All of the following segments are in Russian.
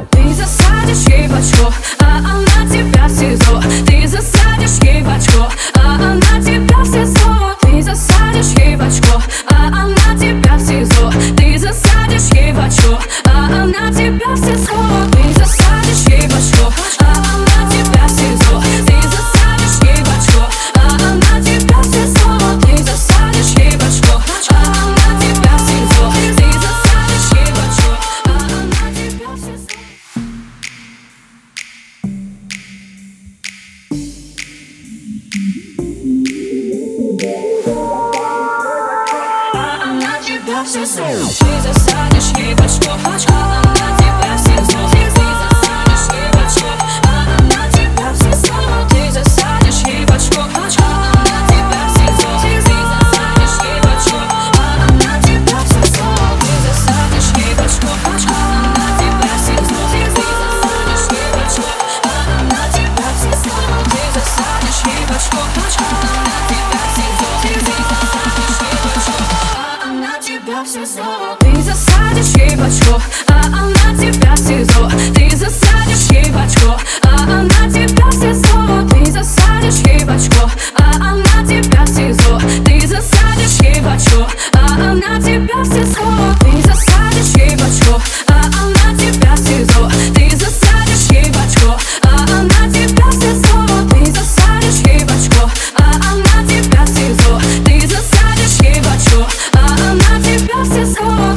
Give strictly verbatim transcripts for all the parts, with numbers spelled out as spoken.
Ты засадишь ей в очко, а она тебя в СИЗО. Ты засадишь ей в очко, а она тебя в СИЗО. Ты засадишь ей в очко, а она тебя в СИЗО. Ты засадишь ей в очко, а она тебя в СИЗО. Ты засадишь ей в очко, а она тебя в СИЗО. Ты засадишь ей в очко, а она тебя в СИЗО. Ты засадишь ей в очко, а она тебя в СИЗО. Ты засадишь ей в очко, а она тебя в СИЗО. А она тебя в СИЗО. Ты засадишь ей в очко, а она тебя в СИЗО. Ты засадишь ей в очко, а она тебя в СИЗО. Ты засадишь ей в очко, а она тебя в СИЗО. Ты засадишь ей в очко, а она тебя в СИЗО. Ты засадишь ей в очко, а она тебя в СИЗО. Ты засадишь ей в очко, а она тебя в СИЗО. Ты засадишь ей в очко, а она тебя в СИЗО. Ты засадишь ей в очко, а она тебя в СИЗО. Ты засадишь ей в очко, а она тебя в СИЗО. Ты засадишь ей в очко, а она тебя в СИЗО. Ты засадишь ей в очко, а она тебя в СИЗО. Ты засадишь ей в очко, а она тебя в СИЗО. Ты засадишь ей в очко, а она тебя в СИЗО. Ты засадишь ей в очко, а она тебя в СИЗО. Ты засадишь ей в очко, а она тебя в СИЗО. Ты засадишь ей в очко, а она тебя в СИЗО.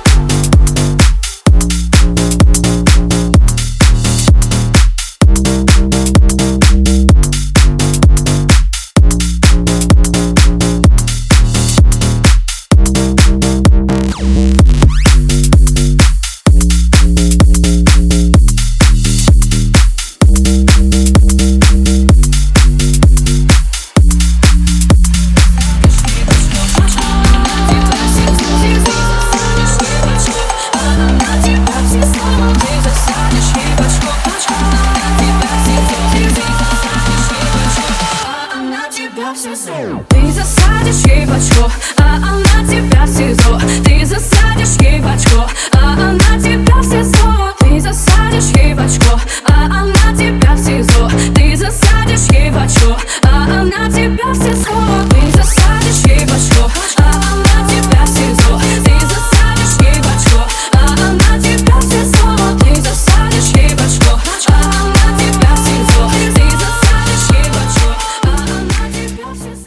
Ты засадишь ей в очко, а она тебя в СИЗО. Ты засадишь ей в очко, а она тебя в СИЗО. Ты засадишь ей в очко, а она тебя в СИЗО. Ты засадишь ей в очко, а она тебя в СИЗО. Ты засадишь ей в очко, а она тебя в СИЗО. Ты засадишь ей в очко, а она тебя в СИЗО. Ты засадишь ей в очко, а она тебя в СИЗО. Ты засадишь ей в очко, а она тебя в СИЗО.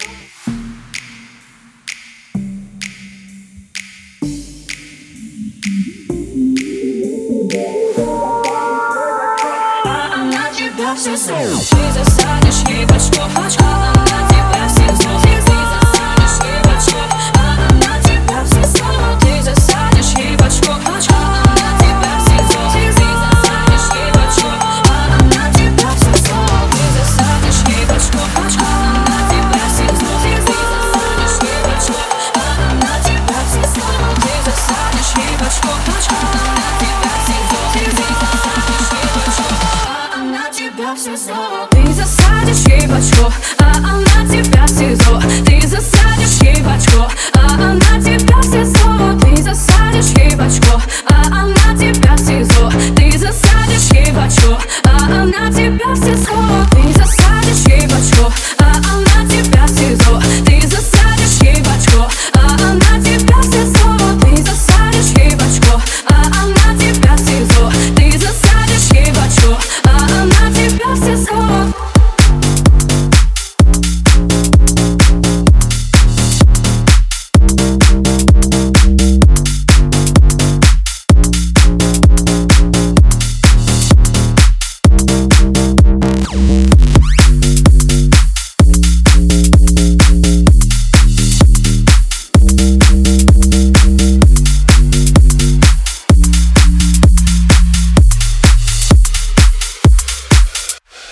А она тебя в СИЗО. Ты засадишь ей в очко, а она тебя в СИЗО. Ты засадишь ей в очко, а она тебя в СИЗО. Ты засадишь ей в очко, а она тебя в СИЗО. Ты засадишь ей в очко, а она тебя в СИЗО. Ты засадишь ей в очко, а она тебя в СИЗО. Ты засадишь ей в очко, а она тебя в СИЗО. Ты засадишь ей в очко, а она тебя в СИЗО. Ты засадишь ей в очко, а она тебя в СИЗО. Ты засадишь ей в очко,